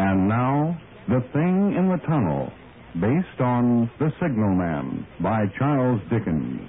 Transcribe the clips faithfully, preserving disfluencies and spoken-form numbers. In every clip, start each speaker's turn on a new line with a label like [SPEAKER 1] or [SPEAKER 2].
[SPEAKER 1] And now, The Thing in the Tunnel, based on The Signalman by Charles Dickens.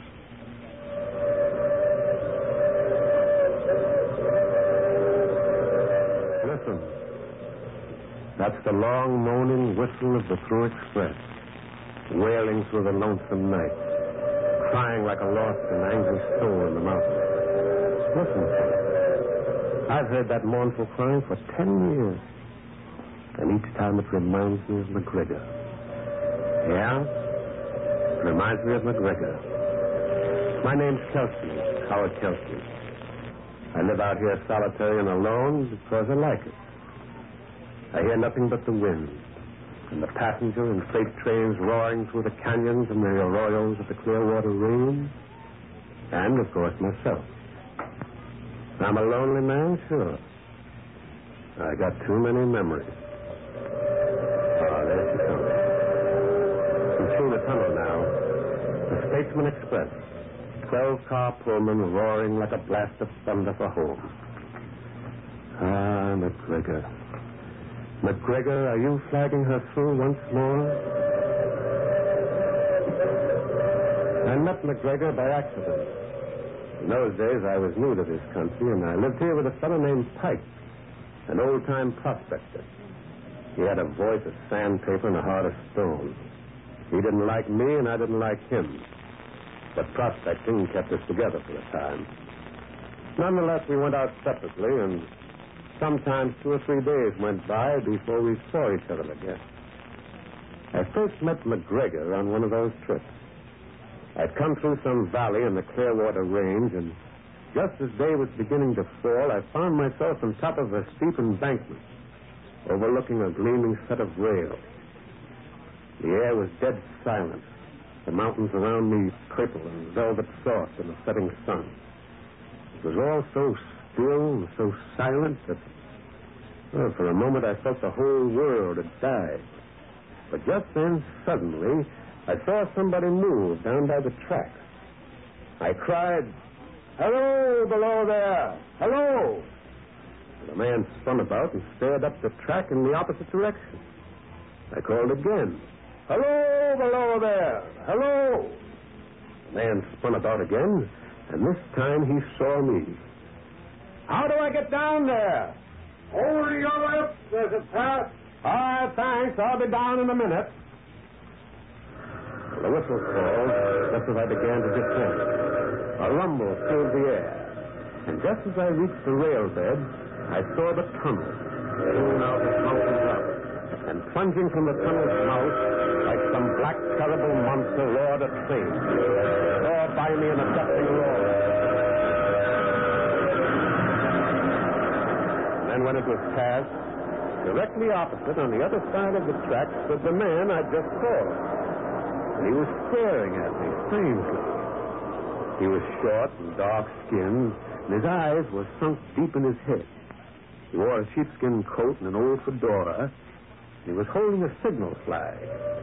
[SPEAKER 2] Listen. That's the long moaning whistle of the Through Express, wailing through the lonesome night, crying like a lost and angry soul in the mountains. Listen to it. I've heard that mournful crying for ten years. And each time it reminds me of McGregor. Yeah? It reminds me of McGregor. My name's Kelsey, Howard Kelsey. I live out here solitary and alone because I like it. I hear nothing but the wind, and the passenger and freight trains roaring through the canyons and the arroyos of the Clearwater Range, and, of course, myself. I'm a lonely man, sure. I got too many memories. Oh, there she comes. I'm through the tunnel now. The Statesman Express. Twelve-car Pullman roaring like a blast of thunder for home. Ah, McGregor. McGregor, are you flagging her through once more? I met McGregor by accident. In those days, I was new to this country, and I lived here with a fellow named Pike, an old-time prospector. He had a voice of sandpaper and a heart of stone. He didn't like me, and I didn't like him. But prospecting kept us together for a time. Nonetheless, we went out separately, and sometimes two or three days went by before we saw each other again. I first met McGregor on one of those trips. I'd come through some valley in the Clearwater Range, and just as day was beginning to fall, I found myself on top of a steep embankment, overlooking a gleaming set of rails. The air was dead silent, the mountains around me purple and velvet soft in the setting sun. It was all so still and so silent that, well, for a moment I felt the whole world had died. But just then, suddenly, I saw somebody move down by the tracks. I cried, "Hello, below there! Hello!" The man spun about and stared up the track in the opposite direction. I called again, "Hello, below there! Hello!" The man spun about again, and this time he saw me. "How do I get down there?" "Over your left, there's a path." "All right, thanks. I'll be down in a minute." The whistle called just as I began to descend. A rumble filled the air. And just as I reached the rail bed, I saw the tunnel strewn out of mountain top. And plunging from the tunnel's mouth, like some black, terrible monster, roared a train. It roared by me in a deafening roar. And then when it was past, directly opposite, on the other side of the track, stood the man I'd just called. And he was staring at me strangely. He was short and dark-skinned, and his eyes were sunk deep in his head. He wore a sheepskin coat and an old fedora, and he was holding a signal flag.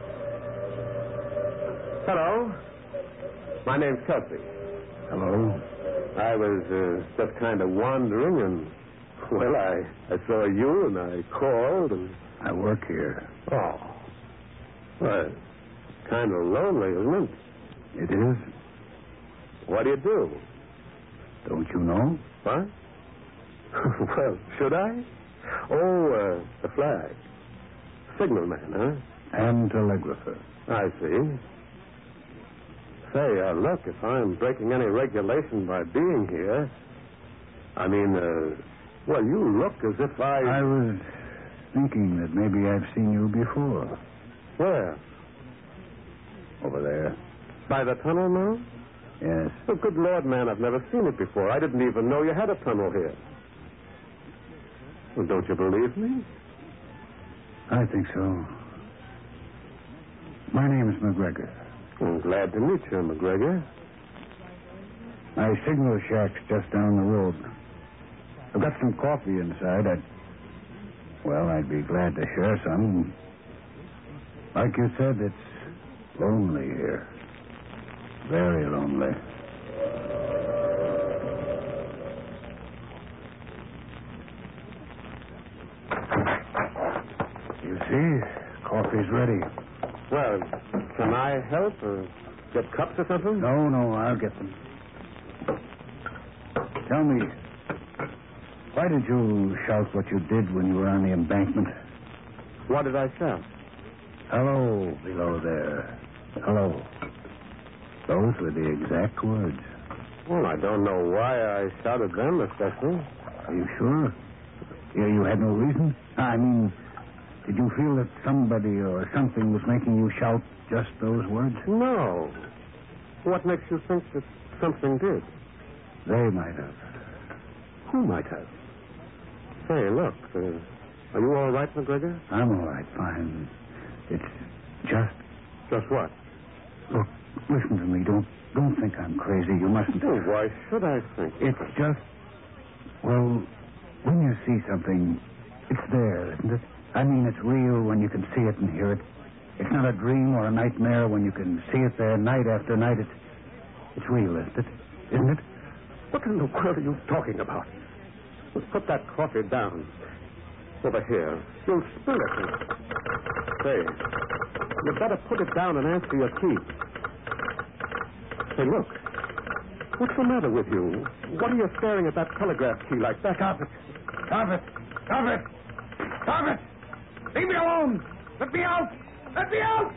[SPEAKER 2] "Hello. My name's Kelsey."
[SPEAKER 1] Hello.
[SPEAKER 2] I was uh, just kind of wandering, and, well, I, I saw you, and I called, and...
[SPEAKER 1] I work here.
[SPEAKER 2] Oh. Well, kind of lonely, isn't it?
[SPEAKER 1] It is?
[SPEAKER 2] What do you do?
[SPEAKER 1] Don't you know?
[SPEAKER 2] What? Well, should I? Oh, uh, the flag. Signalman, huh?
[SPEAKER 1] And telegrapher.
[SPEAKER 2] I see. Say, uh, look, if I'm breaking any regulation by being here, I mean, uh, well, you look as if I...
[SPEAKER 1] I was thinking that maybe I've seen you before.
[SPEAKER 2] Where?
[SPEAKER 1] Over there.
[SPEAKER 2] By the tunnel now?
[SPEAKER 1] Yes.
[SPEAKER 2] Oh, good Lord, man, I've never seen it before. I didn't even know you had a tunnel here. Well, don't you believe me?
[SPEAKER 1] I think so. My name is McGregor.
[SPEAKER 2] I'm glad to meet you, McGregor.
[SPEAKER 1] My signal shack's just down the road. I've got some coffee inside. I'd... Well, I'd be glad to share some. Like you said, it's lonely here. Very lonely. You see? Coffee's ready.
[SPEAKER 2] Well, can I help or get cups or something?
[SPEAKER 1] No, no, I'll get them. Tell me, why did you shout what you did when you were on the embankment?
[SPEAKER 2] What did I shout?
[SPEAKER 1] Hello, below there. Hello. Those were the exact words.
[SPEAKER 2] Well, I don't know why I shouted them especially.
[SPEAKER 1] Are you sure? You, you had no reason? I mean, did you feel that somebody or something was making you shout just those words?
[SPEAKER 2] No. What makes you think that something did?
[SPEAKER 1] They might have.
[SPEAKER 2] Who might have? Say, look, uh, are you all right, McGregor?
[SPEAKER 1] I'm all right, fine. It's just...
[SPEAKER 2] Just what?
[SPEAKER 1] Look, listen to me. Don't don't think I'm crazy. You mustn't...
[SPEAKER 2] Oh, why should I think?
[SPEAKER 1] It's just... Well, when you see something, it's there, isn't it? I mean, it's real when you can see it and hear it. It's not a dream or a nightmare when you can see it there night after night. It's, it's real, isn't it? Isn't it?
[SPEAKER 2] What in the world are you talking about? Let's put that coffee down. Over here. You'll spill it. Say, you'd better put it down and answer your key. Say, look. What's the matter with you? What are you staring at that telegraph key like that?
[SPEAKER 1] Stop it. Stop it. Stop it. Stop it. Leave me alone. Let me out. Let me out.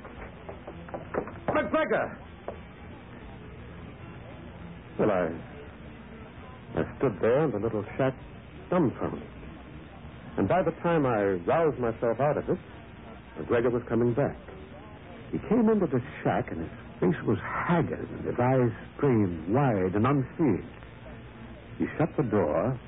[SPEAKER 2] McGregor! Well, I... I stood there in the little shack dumbfounded. And by the time I roused myself out of it, McGregor was coming back. He came into the shack and his face was haggard and his eyes strained wide and unseeing. He shut the door.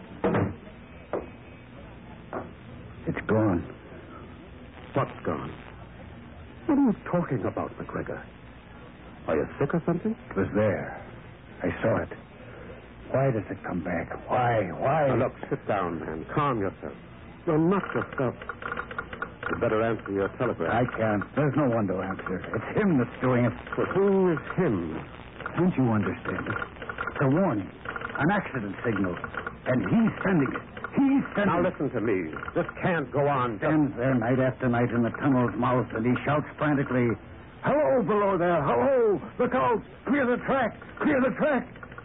[SPEAKER 1] It's gone.
[SPEAKER 2] What's gone? What are you talking about, McGregor? Are you sick or something?
[SPEAKER 1] It was there. I saw it. Why does it come back? Why? Why?
[SPEAKER 2] Now, look, sit down, man. Calm yourself. You'll knock yourself. You'd better answer your telegram.
[SPEAKER 1] I can't. There's no one to answer. It's him that's doing it.
[SPEAKER 2] Well, who is him?
[SPEAKER 1] Don't you understand it? It's a warning. An accident signal. And he's sending it. He's sending
[SPEAKER 2] Now,
[SPEAKER 1] it.
[SPEAKER 2] listen to me. This can't go on.
[SPEAKER 1] Stands there night after night in the tunnel's mouth, and he shouts frantically, "Hello, below there! Hello! Look out! Clear the track! Clear the track!"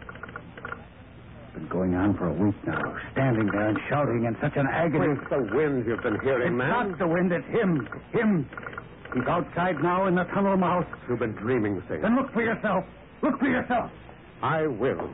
[SPEAKER 1] Been going on for a week now, standing there and shouting in such an agony.
[SPEAKER 2] It's the wind you've been hearing,
[SPEAKER 1] It's
[SPEAKER 2] man.
[SPEAKER 1] not the wind, it's him. Him. He's outside now in the tunnel mouth.
[SPEAKER 2] You've been dreaming things.
[SPEAKER 1] Then look for yourself. Look for yourself.
[SPEAKER 2] I will.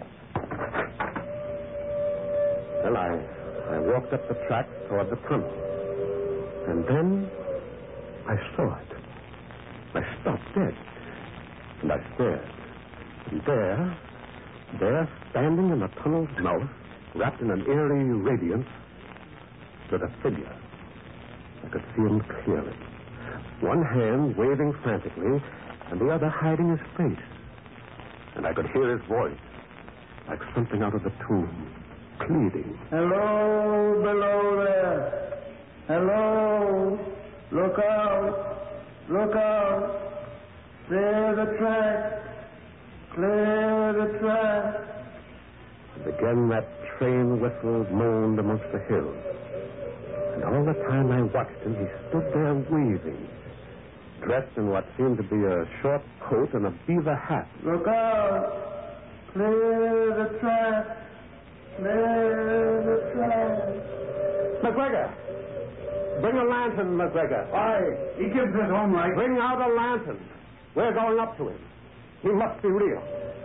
[SPEAKER 2] Well, I, I walked up the track toward the tunnel. And then I saw it. I stopped dead. And I stared. And there, there, standing in the tunnel's mouth, wrapped in an eerie radiance, stood a figure. I could see him clearly. One hand waving frantically, and the other hiding his face. And I could hear his voice, like something out of the tomb, pleading.
[SPEAKER 3] Hello, below there. Hello. Look out. Look out. Clear the track. Clear the track.
[SPEAKER 2] And again that train whistle moaned amongst the hills. And all the time I watched him, he stood there waving, dressed in what seemed to be a short coat and a beaver hat.
[SPEAKER 3] Look out. Clear the track. Clear the track.
[SPEAKER 2] McGregor! Bring a lantern, McGregor.
[SPEAKER 1] Why? He gives his own right.
[SPEAKER 2] Bring out a lantern. We're going up to him. He must be real.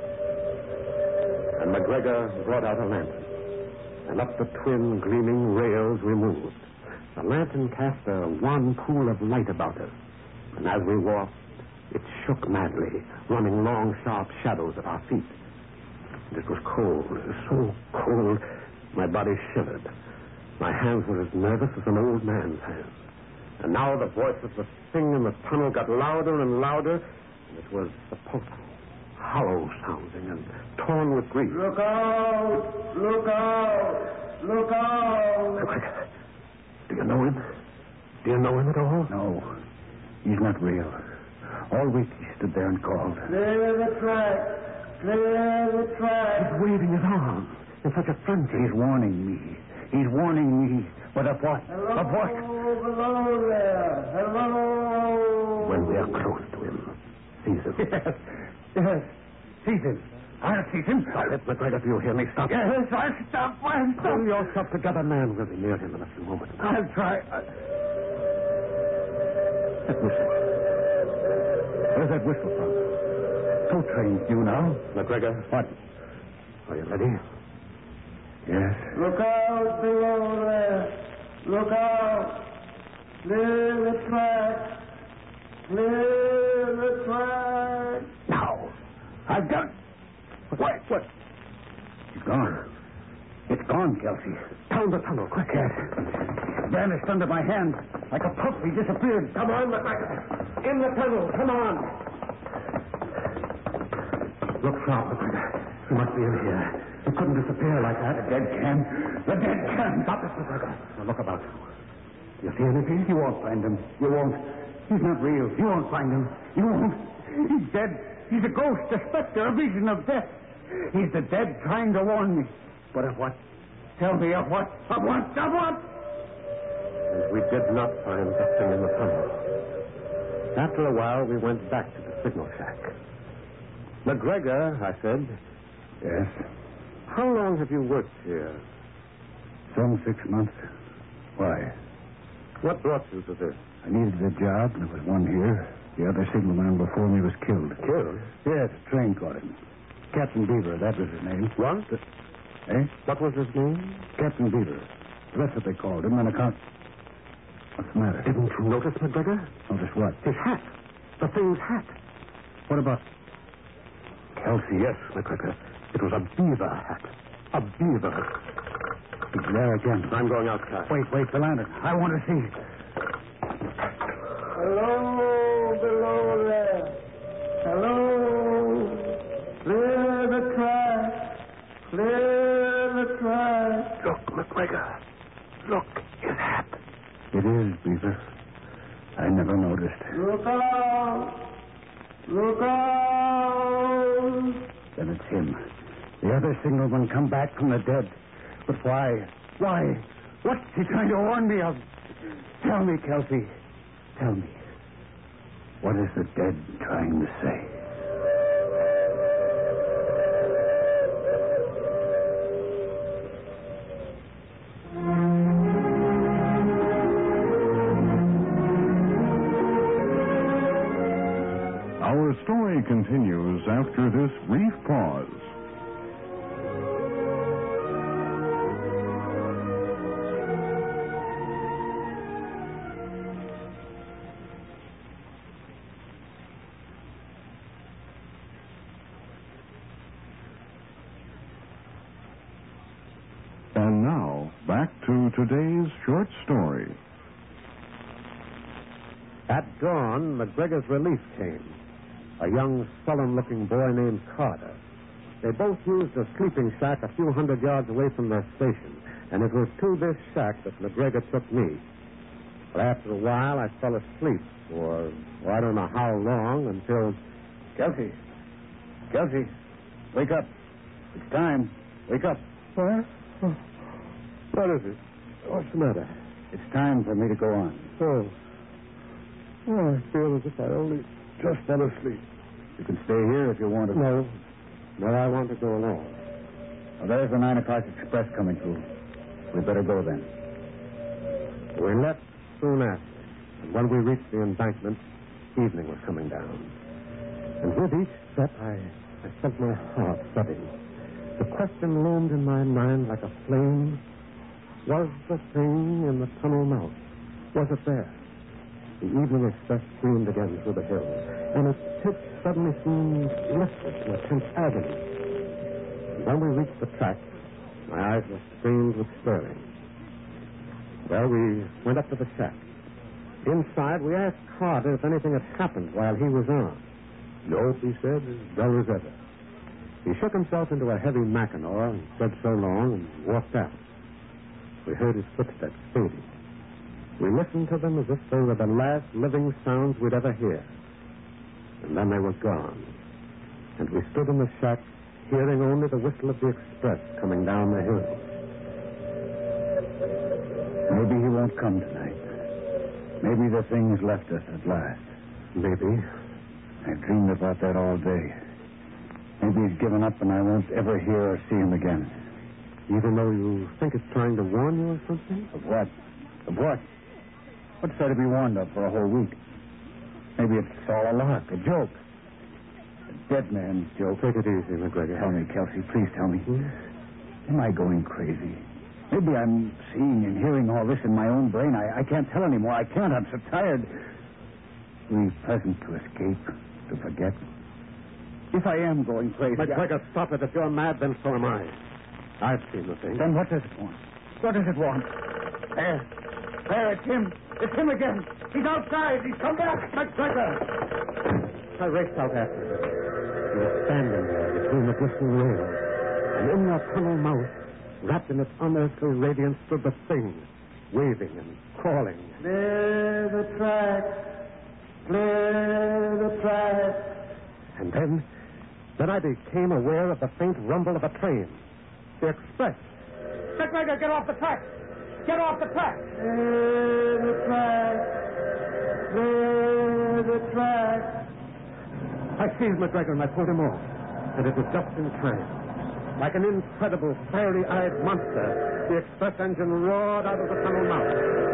[SPEAKER 2] And McGregor brought out a lantern. And up the twin gleaming rails we moved. The lantern cast a wan pool of light about us. And as we walked, it shook madly, running long, sharp shadows at our feet. And it was cold. It was so cold, my body shivered. My hands were as nervous as an old man's hands. And now the voice of the thing in the tunnel got louder and louder, and it was sepulchral, hollow sounding and torn with grief.
[SPEAKER 3] Look out. Look out. Look out.
[SPEAKER 2] McGregor, do you know him? Do you know him at all?
[SPEAKER 1] No. He's not real. All week he stood there and called.
[SPEAKER 3] Clear the track. Clear the track.
[SPEAKER 2] He's waving his arms in such a frenzy.
[SPEAKER 1] He's warning me. He's warning me. But of what?
[SPEAKER 3] Hello,
[SPEAKER 1] Of what?
[SPEAKER 3] below there. Hello.
[SPEAKER 2] When they're close to him, seize him.
[SPEAKER 1] Yes. Yes. Seize him. I'll seize him.
[SPEAKER 2] Stop it, McGregor. Do you hear me? Stop.
[SPEAKER 1] Yes, I'll stop. I'll stop.
[SPEAKER 2] Pull yourself together, man. We'll be near him in a few moments.
[SPEAKER 1] I'll try.
[SPEAKER 2] That whistle.
[SPEAKER 1] Where's that whistle from? Two trains due now.
[SPEAKER 2] McGregor.
[SPEAKER 1] What?
[SPEAKER 2] Are you ready?
[SPEAKER 1] Yes.
[SPEAKER 3] Look out below there. Look out. Clear the track. Clear the track.
[SPEAKER 1] Now. I've got it. What? What? It's gone. It's gone, Kelsey.
[SPEAKER 2] Down the tunnel, quick.
[SPEAKER 1] Yes. Vanished under my hand. Like a puff, he disappeared.
[SPEAKER 2] Come on, McGregor. In the tunnel. Come on. Look sharp, McGregor. He must be in here. He couldn't disappear like that.
[SPEAKER 1] The dead can. The dead can.
[SPEAKER 2] Stop it, McGregor. Now look about you. You see anything?
[SPEAKER 1] You won't find him. You won't. He's not real. You won't find him. You won't. He's dead. He's a ghost, a specter, a vision of death. He's the dead trying to warn me. But of what? Tell me of what? Of what? Of what?
[SPEAKER 2] And we did not find the thing in the tunnel. After a while, we went back to the signal shack. McGregor, I said.
[SPEAKER 1] Yes.
[SPEAKER 2] How long have you worked here?
[SPEAKER 1] Some six months. Why?
[SPEAKER 2] What brought you to this?
[SPEAKER 1] I needed a job, and there was one here. The other signalman before me was killed.
[SPEAKER 2] Killed?
[SPEAKER 1] Yes, a train caught him. Captain Beaver, that was his name.
[SPEAKER 2] What?
[SPEAKER 1] Eh?
[SPEAKER 2] What was his name?
[SPEAKER 1] Captain Beaver. That's what they called him on account... What's the matter?
[SPEAKER 2] Didn't you notice, McGregor?
[SPEAKER 1] Notice what?
[SPEAKER 2] His hat. The thing's hat.
[SPEAKER 1] What about...
[SPEAKER 2] Kelsey, yes, McGregor. It was a beaver hat. A beaver.
[SPEAKER 1] He's there again.
[SPEAKER 2] I'm going outside.
[SPEAKER 1] Wait, wait, the lantern. I want to see.
[SPEAKER 3] Hello, below there. Hello. Clear the track. Clear the track.
[SPEAKER 2] Look, McGregor. Look, his hat.
[SPEAKER 1] It is, Beaver. I never noticed.
[SPEAKER 3] Look out. Look out.
[SPEAKER 1] Then it's him. The other signalman come back from the dead. But why? Why? What's he trying to warn me of? Tell me, Kelsey. Tell me. What is the dead trying to say?
[SPEAKER 4] Our story continues after this brief pause. And now, back to today's short story.
[SPEAKER 2] At dawn, McGregor's relief came. A young, sullen-looking boy named Carter. They both used a sleeping shack a few hundred yards away from their station, and it was to this shack that McGregor took me. But after a while, I fell asleep for, well, I don't know how long, until...
[SPEAKER 1] Kelsey. Kelsey. Wake up. It's time. Wake up.
[SPEAKER 2] What? Oh. What is it? What's the matter?
[SPEAKER 1] It's time for me to go on.
[SPEAKER 2] Oh. Oh, I feel as if I only just fell asleep.
[SPEAKER 1] You can stay here if you want to.
[SPEAKER 2] No. No, I want to go along.
[SPEAKER 1] Well, there's the nine o'clock express coming through. We better go then.
[SPEAKER 2] We left soon after, and when we reached the embankment, evening was coming down. And with each step, I, I felt my heart thudding. The question loomed in my mind like a flame. Was the thing in the tunnel mouth? Was it there? The evening express streamed again through the hills, and its pitch suddenly seemed lifted to a tense agony. And when we reached the track, my eyes were stained with staring. Well, we went up to the shack. Inside, we asked Carter if anything had happened while he was on. Nope, he said, as dull as ever. He shook himself into a heavy Mackinaw and said so long and walked out. We heard his footsteps fading. We listened to them as if they were the last living sounds we'd ever hear. And then they were gone. And we stood in the shack, hearing only the whistle of the express coming down the hill.
[SPEAKER 1] Maybe not come tonight. Maybe the thing's left us at last.
[SPEAKER 2] Maybe.
[SPEAKER 1] I've dreamed about that all day. Maybe he's given up and I won't ever hear or see him again.
[SPEAKER 2] Even though you think it's trying to warn you or something?
[SPEAKER 1] Of what? Of what? What's there to be warned of for a whole week? Maybe it's all a lark, a joke. A dead man's joke.
[SPEAKER 2] Take it easy, McGregor.
[SPEAKER 1] Tell me, Kelsey, please tell me.
[SPEAKER 2] Hmm?
[SPEAKER 1] Am I going crazy? Maybe I'm seeing and hearing all this in my own brain. I, I can't tell anymore. I can't. I'm so tired. We pleasant to escape, to forget. If I am going crazy...
[SPEAKER 2] McGregor, I... stop it. If you're mad, then so am I. I've seen the thing.
[SPEAKER 1] Then what does it want? What does it want? There. There, it's him. It's him again. He's outside. He's come back. McGregor.
[SPEAKER 2] I raced out after him. He was standing there between the glistening rails. And in that tunnel mouth, wrapped in its unearthly radiance, stood the thing, waving and crawling.
[SPEAKER 3] Clear the tracks. Clear the tracks.
[SPEAKER 2] And then, then I became aware of the faint rumble of a train. The express.
[SPEAKER 3] McGregor, get off the track. Get off the track. Clear the tracks. Clear the tracks.
[SPEAKER 2] I seized McGregor and I pulled him off. And it was just in time. Like an incredible, fiery-eyed monster, the express engine roared out of the tunnel mouth.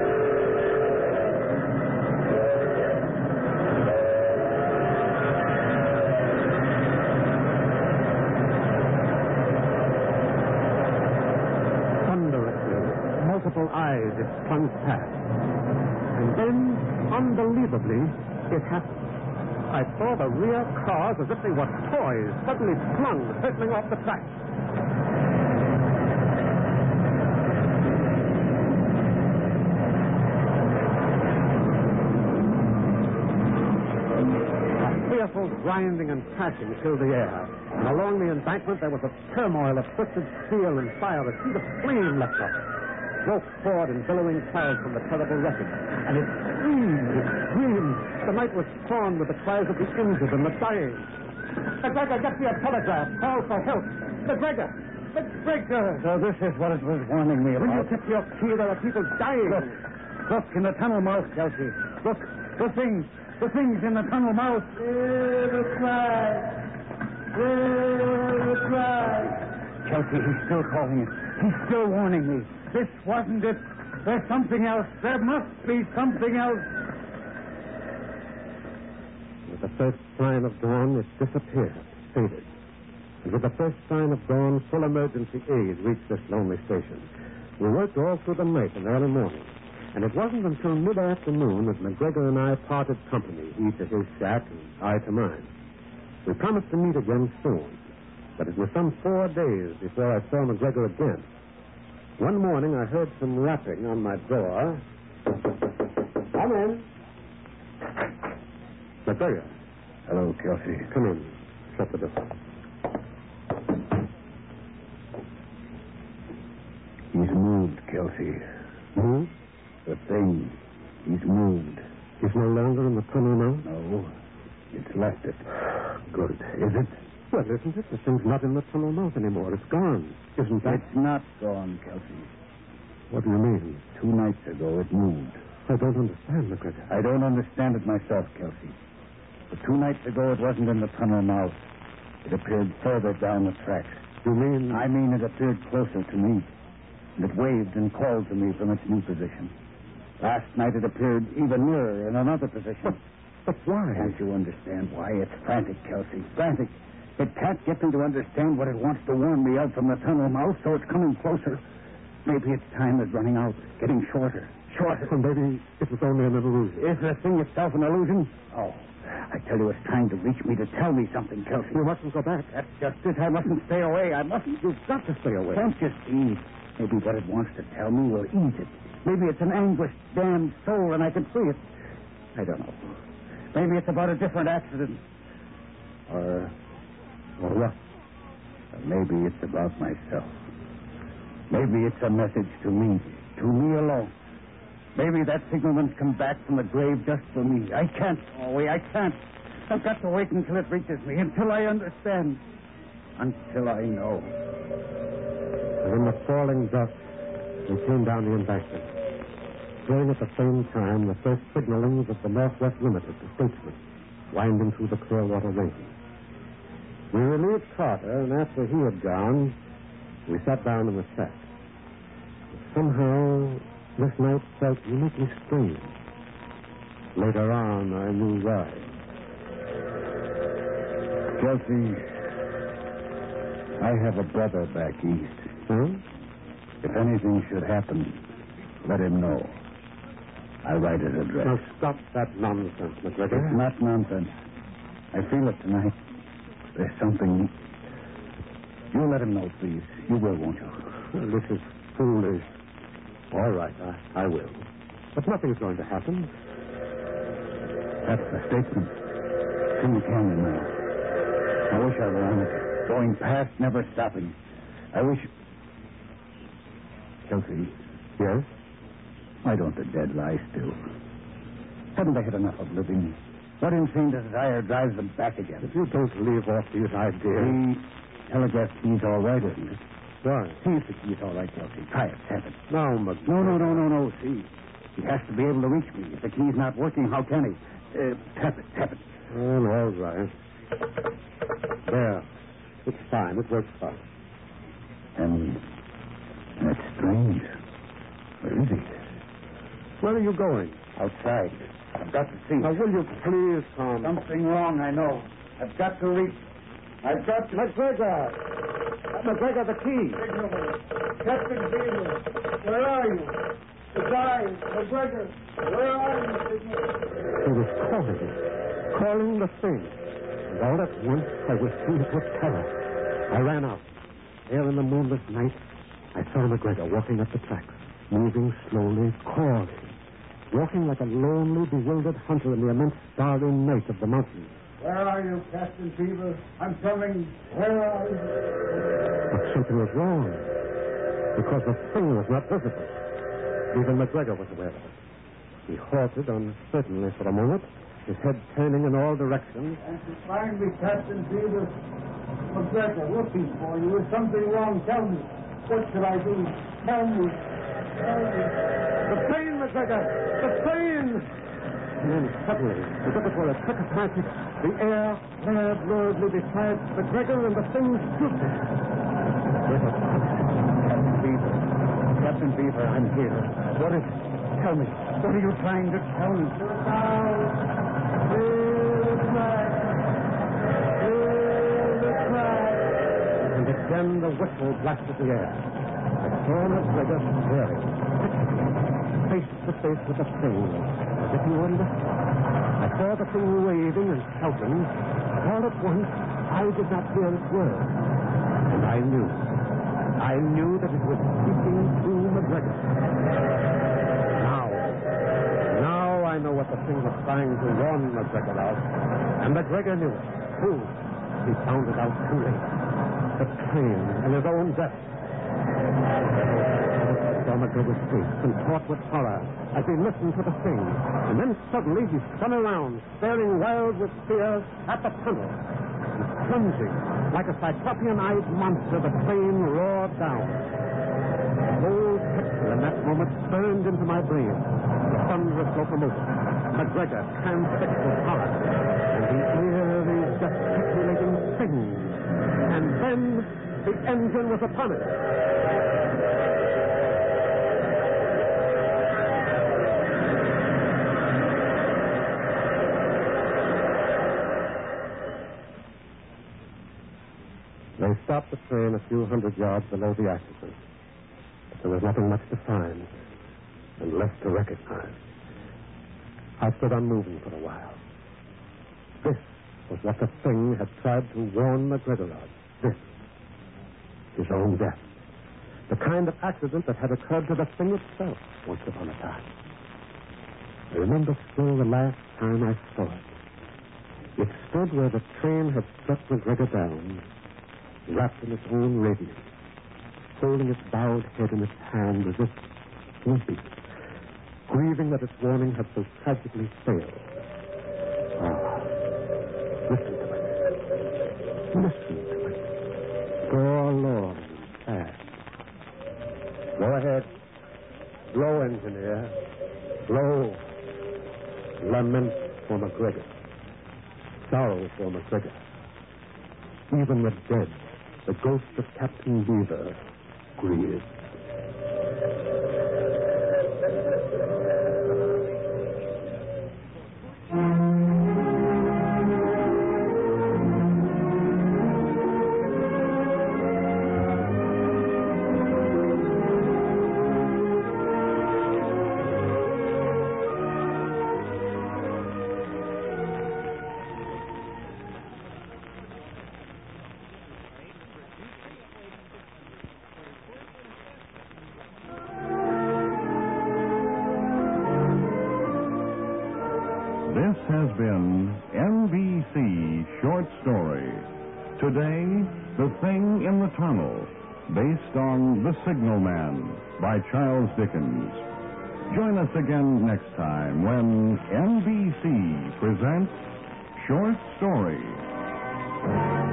[SPEAKER 2] Thunderously, multiple eyes it plunged past. And then, unbelievably, it happened. I saw the rear cars as if they were toys, suddenly flung, hurtling off the track. A fearful grinding and crashing filled the air, and along the embankment there was a turmoil of twisted steel and fire. A sheet of flame leapt up. Smoke poured in billowing clouds from the terrible wreckage, and it screamed, it screamed. The night was torn with the cries of the injured and the dying. McGregor, get me a telegraph. Call for help. McGregor! McGregor!
[SPEAKER 1] So this is what it was warning me about.
[SPEAKER 2] When you tip your key, there are people dying.
[SPEAKER 1] Look. Look, in the tunnel mouth, Kelsey. Look, the things. The things in the tunnel mouth.
[SPEAKER 3] Clear the tracks. Clear the tracks.
[SPEAKER 1] Kelsey, he's still calling it. He's still warning me. This wasn't it. There's something else. There must be something else.
[SPEAKER 2] With the first sign of dawn, it disappeared, faded. And with the first sign of dawn, full emergency aid reached this lonely station. We worked all through the night and early morning. And it wasn't until mid-afternoon that McGregor and I parted company, he to his shack and I to mine. We promised to meet again soon, but it was some four days before I saw McGregor again. One morning, I heard some rapping on my door. Come in. McGregor.
[SPEAKER 1] Hello, Kelsey.
[SPEAKER 2] Come in. Shut the door.
[SPEAKER 1] He's moved, Kelsey.
[SPEAKER 2] Moved?
[SPEAKER 1] The thing. He's moved.
[SPEAKER 2] He's no longer in the tunnel now?
[SPEAKER 1] No. It's left it. Good. Is it?
[SPEAKER 2] Well, isn't it? The thing's not in the tunnel mouth anymore. It's gone. Isn't that?
[SPEAKER 1] It's not gone, Kelsey.
[SPEAKER 2] What do you mean?
[SPEAKER 1] Two nights ago, it moved.
[SPEAKER 2] I don't understand, McGregor.
[SPEAKER 1] I don't understand it myself, Kelsey. But two nights ago, it wasn't in the tunnel mouth. It appeared further down the tracks.
[SPEAKER 2] You mean...
[SPEAKER 1] I mean it appeared closer to me. And it waved and called to me from its new position. Last night, it appeared even nearer in another position.
[SPEAKER 2] But, but why?
[SPEAKER 1] Can't you understand why? It's frantic, Kelsey. Frantic. It can't get me to understand what it wants to warn me of from the tunnel mouth, so it's coming closer. Maybe its time is running out, getting shorter, shorter.
[SPEAKER 2] Well, maybe it was only an illusion.
[SPEAKER 1] Is the thing itself an illusion? Oh, I tell you, it's trying to reach me to tell me something, Kelsey.
[SPEAKER 2] You mustn't go back.
[SPEAKER 1] That's just it. I mustn't stay away. I mustn't.
[SPEAKER 2] You've got to stay away.
[SPEAKER 1] Can't you see? Maybe what it wants to tell me will ease it. Maybe it's an anguished, damned soul, and I can free it. I don't know. Maybe it's about a different accident. Or, or what? Or maybe it's about myself. Maybe it's a message to me, to me alone. Maybe that signalman's come back from the grave just for me. I can't go away. I can't. I've got to wait until it reaches me, until I understand, until I know.
[SPEAKER 2] And in the falling dusk, we came down the embankment. hearing at the same time the first signalings of the Northwest Limited, the statesman, winding through the Clearwater Range. We relieved Carter, and after he had gone, we sat down in the shack. Somehow, this night felt uniquely strange. Later on, I knew why.
[SPEAKER 1] Kelsey, I have a brother back east.
[SPEAKER 2] Huh?
[SPEAKER 1] If anything should happen, let him know. I'll write his address.
[SPEAKER 2] Now, stop that nonsense, McGregor.
[SPEAKER 1] It's not nonsense. I feel it tonight. There's something... You let him know, please. You will, won't you?
[SPEAKER 2] Well, this is foolish. All right, I, I will. But nothing's going to happen.
[SPEAKER 1] That's the statesman. It's in the canyon now. I wish I were on it. Going past, never stopping. I wish... Kelsey.
[SPEAKER 2] Yes?
[SPEAKER 1] Why don't the dead lie still? Haven't they had enough of living? What insane desire drives them back again?
[SPEAKER 2] If you don't leave off these ideas...
[SPEAKER 1] The telegraph key's all right, isn't it?
[SPEAKER 2] Why?
[SPEAKER 1] See if the key's all right, Kelsey. Try it. Tap it.
[SPEAKER 2] No, McGregor.
[SPEAKER 1] No, no, no, no, no. See. He has to be able to reach me. If the key's not working, how can he? Uh, tap it, tap it.
[SPEAKER 2] Well, all right. There. It's fine. It works fine.
[SPEAKER 1] And that's strange. Where is he?
[SPEAKER 2] Where are you going?
[SPEAKER 1] Outside. I've got to see.
[SPEAKER 2] Now, will you please, Tom?
[SPEAKER 1] Something wrong, I know. I've got to reach. I've got to...
[SPEAKER 2] McGregor! McGregor, the key.
[SPEAKER 3] Signal me. Captain Beaver, where are you? It's I, McGregor. Where are you, Signal?
[SPEAKER 2] He was calling me. Calling the thing. And all at once, I was seized with terror. I ran out. There in the moonless night, I saw McGregor walking up the tracks, moving slowly, calling. Walking like a lonely, bewildered hunter in the immense starry night of the mountains.
[SPEAKER 3] Where are you, Captain Beaver? I'm coming. Where are you?
[SPEAKER 2] But something was wrong. Because the thing was not visible. Even McGregor was aware of it. He halted uncertainly for a moment, his head turning in all directions.
[SPEAKER 3] And to find me, Captain Beaver, McGregor, looking for you. Is something wrong? Tell me. What should I do? Tell me. Tell me.
[SPEAKER 2] The plane, McGregor! The plane! And then suddenly, as if it were a trick of magic, the air flared luridly beside McGregor and the thing stood there. With a
[SPEAKER 1] Captain Beaver. Captain Beaver, I'm here. What is it? Tell me. What are you trying to tell me?
[SPEAKER 3] Look out. Clear the track. Clear the track.
[SPEAKER 2] And again the whistle blasted the air. I saw McGregor staring, face to face with the thing, as if he were listening. I saw the thing waving and shouting. All at once, I did not hear its words. And I knew. I knew that it was speaking through McGregor. Now, now I know what the thing was trying to warn McGregor of. And McGregor knew it, too. He found it out too late. The train and his own death. I saw McGregor's face, contort with horror, as he listened to the thing. And then suddenly he spun around, staring wild with fear at the tunnel. And plunging, like a cyclopean-eyed monster, the train roared down. The whole picture in that moment burned into my brain. The thunderous locomotive, McGregor transfixed with horror, and the eerie, gesticulating thing. And then the engine was upon it. They stopped the train a few hundred yards below the accident. But there was nothing much to find, and less to recognize. I stood unmoving for a while. This was what the thing had tried to warn McGregor of. This. His own death. The kind of accident that had occurred to the thing itself once upon a time. I remember still the last time I saw it. It stood where the train had struck McGregor down, wrapped in its own radiance, holding its bowed head in its hand as if weeping, grieving that its warning had so tragically failed. Ah, listen to it. Listen to it. Forlorn and sad. Go ahead. Blow engine. engineer. Slow. Lament for McGregor. Sorrow for McGregor. Even the dead, the ghost of Captain Beaver, grieves.
[SPEAKER 4] This has been N B C Short Story. Today, The Thing in the Tunnel, based on The Signal Man by Charles Dickens. Join us again next time when N B C presents Short Story.